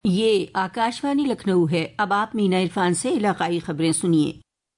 یہ آکاشوانی لکھنؤ ہے۔ اب آپ مینا عرفان سے علاقائی خبریں سنیے۔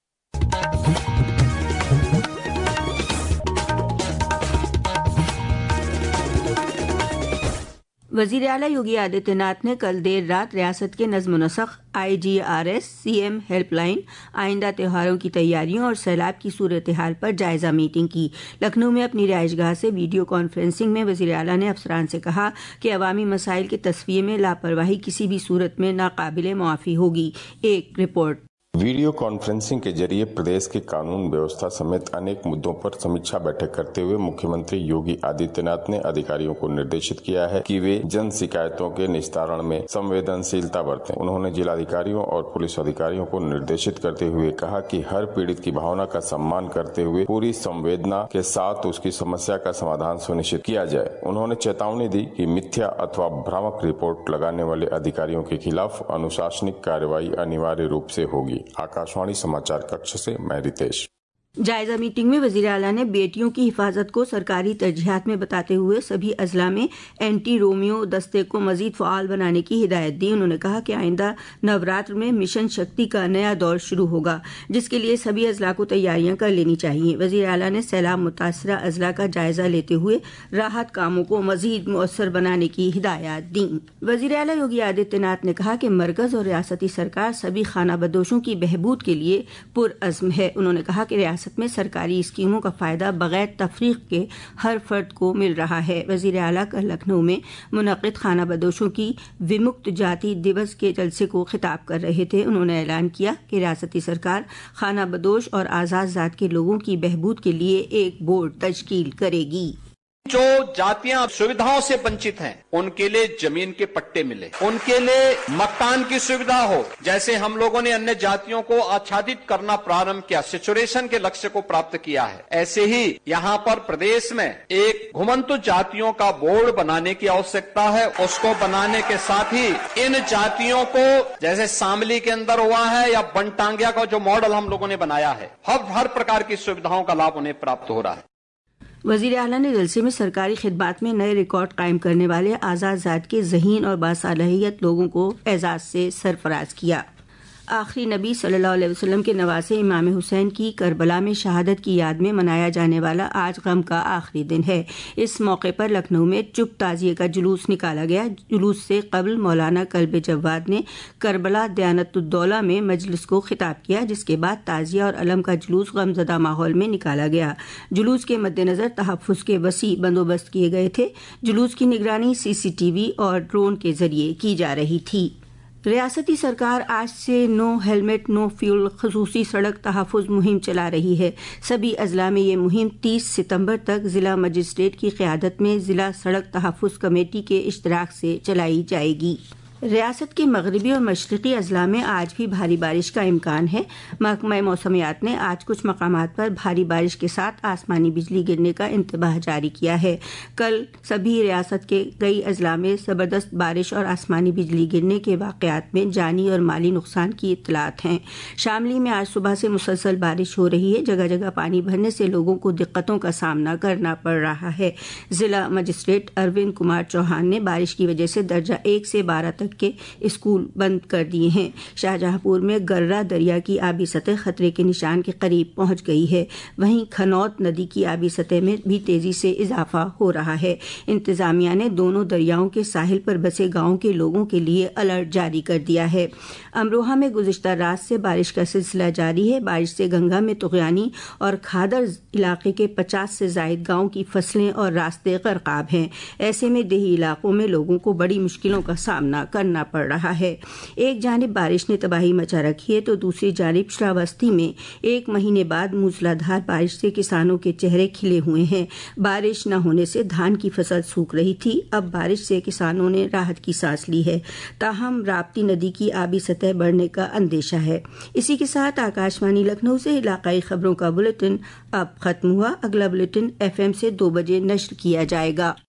وزیر اعلیٰ یوگی آدتیہ ناتھ نے کل دیر رات ریاست کے نظم و نسق، IGRS، CM ہیلپ لائن، آئندہ تہواروں کی تیاریوں اور سیلاب کی صورتحال پر جائزہ میٹنگ کی۔ لکھنؤ میں اپنی رہائش گاہ سے ویڈیو کانفرنسنگ میں وزیر اعلیٰ نے افسران سے کہا کہ عوامی مسائل کے تصفیے میں لاپرواہی کسی بھی صورت میں ناقابل معافی ہوگی۔ ایک رپورٹ۔ ویڈیو کانفرنسنگ کے ذریعے پردیش کے قانون ویوستھا سمیت انیک مدوں پر سمیکشا بیٹھک کرتے ہوئے مکھیہ منتری یوگی آدتیہ ناتھ نے ادھیکاریوں کو نردیشت کیا ہے کہ وہ جن شکایتوں کے نستارن میں سنویدنشیلتا برتیں۔ انہوں نے ضلعادھیکاریوں اور پولیس ادھیکاریوں کو نردیشت کرتے ہوئے کہا کہ ہر پیڑت کی بھاونا کا سمان کرتے ہوئے پوری سنویدنا کے ساتھ اس کی سمسیا کا سمادھان سنشچت کیا جائے۔ انہوں نے چیتاونی دی کہ متھیا اتوا بھرامک رپورٹ لگانے والے ادھیکاریوں کے خلاف انوشاسنک کارروائی انواریہ روپ سے ہوگی۔ آکاشوانی سماچار ککش سے میں رتیش۔ جائزہ میٹنگ میں وزیر اعلیٰ نے بیٹیوں کی حفاظت کو سرکاری ترجیحات میں بتاتے ہوئے سبھی اضلاع میں اینٹی رومیو دستے کو مزید فعال بنانے کی ہدایت دی۔ انہوں نے کہا کہ آئندہ نوراتر میں مشن شکتی کا نیا دور شروع ہوگا، جس کے لیے سبھی اضلاع کو تیاریاں کر لینی چاہیے۔ وزیر اعلیٰ نے سیلاب متاثرہ اضلاع کا جائزہ لیتے ہوئے راحت کاموں کو مزید مؤثر بنانے کی ہدایات دیں۔ وزیر اعلیٰ یوگی آدتیہ ناتھ نے کہا کہ مرکز اور ریاستی سرکار سبھی خانہ بدوشوں کی بہبود کے لیے پرعزم ہے۔ انہوں نے کہا کہ ریاست میں سرکاری اسکیموں کا فائدہ بغیر تفریق کے ہر فرد کو مل رہا ہے۔ وزیر اعلیٰ کل لکھنؤ میں منعقد خانہ بدوشوں کی ومکت جاتی دیوس کے جلسے کو خطاب کر رہے تھے۔ انہوں نے اعلان کیا کہ ریاستی سرکار خانہ بدوش اور آزاد ذات کے لوگوں کی بہبود کے لیے ایک بورڈ تشکیل کرے گی۔ جو جاتیاں سویدھاؤں سے ونچت ہیں ان کے لیے زمین کے پٹے ملے، ان کے لیے مکان کی سویدھا ہو، جیسے ہم لوگوں نے انیہ جاتیوں کو آچھادت کرنا پرارمبھ کیا، سیچوریشن کے لکشیہ کو پراپت کیا ہے، ایسے ہی یہاں پر پردیش میں ایک گھمنتو جاتیوں کا بورڈ بنانے کی آوشکتا ہے۔ اس کو بنانے کے ساتھ ہی ان جاتیوں کو جیسے شاملی کے اندر ہوا ہے یا بنٹانگیا کا جو ماڈل ہم لوگوں نے بنایا ہے، ہر پرکار کی سویدھاؤں کا لابھ انہیں پراپت ہو رہا ہے۔ وزیر اعلیٰ نے جلسے میں سرکاری خدمات میں نئے ریکارڈ قائم کرنے والے آزاد ذات کے ذہین اور باصلاحیت لوگوں کو اعزاز سے سرفراز کیا۔ آخری نبی صلی اللہ علیہ وسلم کے نواسے امام حسین کی کربلا میں شہادت کی یاد میں منایا جانے والا آج غم کا آخری دن ہے۔ اس موقع پر لکھنؤ میں چپ تعزیے کا جلوس نکالا گیا۔ جلوس سے قبل مولانا کلب جواد نے کربلا دیانت الدولہ میں مجلس کو خطاب کیا، جس کے بعد تعزیہ اور علم کا جلوس غمزدہ ماحول میں نکالا گیا۔ جلوس کے مد نظر تحفظ کے وسیع بندوبست کیے گئے تھے۔ جلوس کی نگرانی CCTV اور ڈرون کے ذریعے کی جا رہی تھی۔ ریاستی سرکار آج سے نو ہیلمٹ نو فیول خصوصی سڑک تحفظ مہم چلا رہی ہے۔ سبھی اضلاع میں یہ مہم 30 ستمبر تک ضلع مجسٹریٹ کی قیادت میں ضلع سڑک تحفظ کمیٹی کے اشتراک سے چلائی جائے گی۔ ریاست کے مغربی اور مشرقی اضلاع میں آج بھی بھاری بارش کا امکان ہے۔ محکمہ موسمیات نے آج کچھ مقامات پر بھاری بارش کے ساتھ آسمانی بجلی گرنے کا انتباہ جاری کیا ہے۔ کل سبھی ریاست کے کئی اضلاع میں زبردست بارش اور آسمانی بجلی گرنے کے واقعات میں جانی اور مالی نقصان کی اطلاعات ہیں۔ شاملی میں آج صبح سے مسلسل بارش ہو رہی ہے۔ جگہ جگہ پانی بھرنے سے لوگوں کو دقتوں کا سامنا کرنا پڑ رہا ہے۔ ضلع مجسٹریٹ اروند کمار چوہان نے بارش کی وجہ سے درجہ 1 سے 12 تک کے اسکول بند کر دیے ہیں۔ شاہجہاں پور میں گررا دریا کی آبی سطح خطرے کے نشان کے قریب پہنچ گئی ہے۔ وہیں کھنوت ندی کی آبی سطح میں بھی تیزی سے اضافہ ہو رہا ہے۔ انتظامیہ نے دونوں دریاؤں کے ساحل پر بسے گاؤں کے لوگوں کے لیے الرٹ جاری کر دیا ہے۔ امروہہ میں گزشتہ رات سے بارش کا سلسلہ جاری ہے۔ بارش سے گنگا میں طغیانی اور کھادر علاقے کے 50 سے زائد گاؤں کی فصلیں اور راستے غرقاب ہیں۔ ایسے میں دیہی علاقوں میں لوگوں کو بڑی مشکلوں کا سامنا کرنا پڑ رہا ہے۔ ایک جانب بارش نے تباہی مچا رکھی ہے تو دوسری جانب شراوستی میں 1 مہینے بعد موسلادھار بارش سے کسانوں کے چہرے کھلے ہوئے ہیں۔ بارش نہ ہونے سے دھان کی فصل سوکھ رہی تھی، اب بارش سے کسانوں نے راحت کی سانس لی ہے۔ تاہم راپتی ندی کی آبی سطح بڑھنے کا اندیشہ ہے۔ اسی کے ساتھ آکاشوانی لکھنؤ سے علاقائی خبروں کا بلیٹن اب ختم ہوا۔ اگلا بلیٹن FM سے 2 بجے نشر کیا جائے گا۔